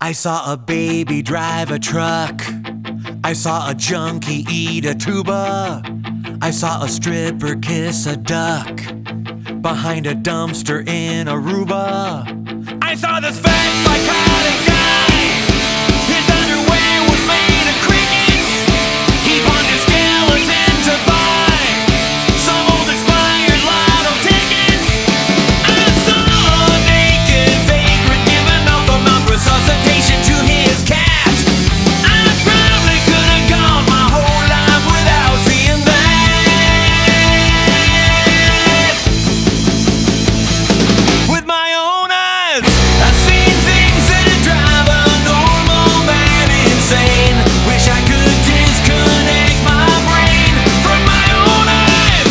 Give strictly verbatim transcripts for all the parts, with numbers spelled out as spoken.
I saw a baby drive a truck. I saw a junkie eat a tuba. I saw a stripper kiss a duck behind a dumpster in Aruba. I saw this fat psychotic guy. His underwear was made of crickets. He pawned his skeleton to buy some old expired lotto tickets. I saw a naked vagrant giving up a mouth resuscitation to his cat. I probably could have gone my whole life without seeing that. With my own eyes, I've seen things that drive a normal man insane. Wish I could disconnect my brain from my own eyes.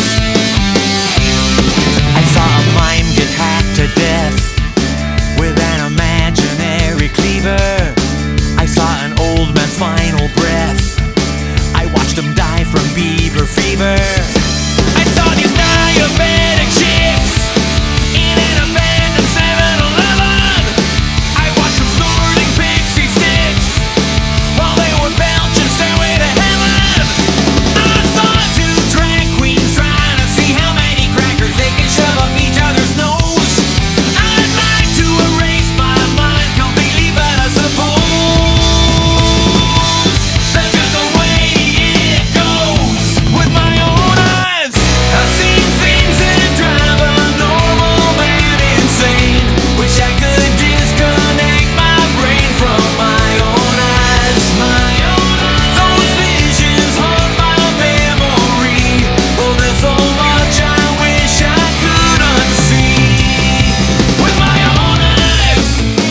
I saw a mime get hacked to death with an imaginary cleaver. I saw an old man's final breath. I watched him die from beaver fever. I saw these diabetic chicks in an abandoned seven eleven. I watched them snorting pixie sticks while they were belching Stairway to Heaven. I saw two drag queens trying to see how many crackers they can shove up each other's nose. I'd like to erase my mind completely, but I suppose that's just the way it goes. With my own eyes, I've seen things that drive a normal man insane. Wish I could disconnect my brain from my own eyes. My own eyes. Those visions haunt my memory. Oh, there's so much I wish I could unsee. With my own eyes.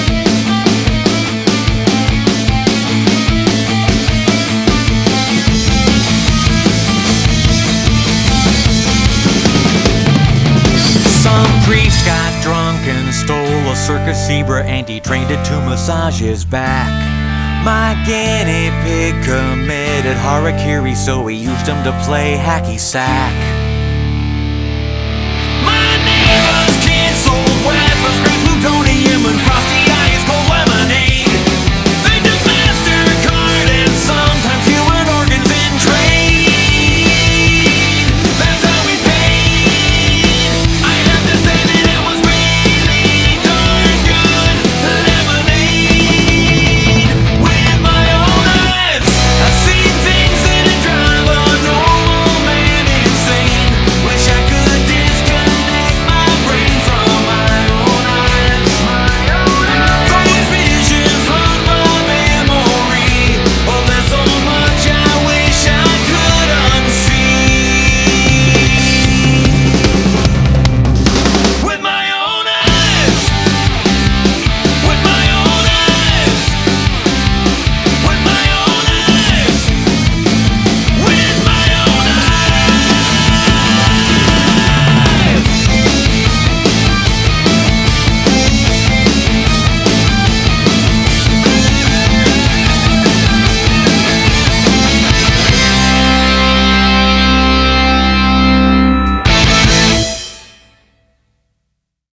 Some priest got drunk and stole a circus zebra and he trained it to massage his back. My guinea pig committed harakiri, so he used him to play hacky sack.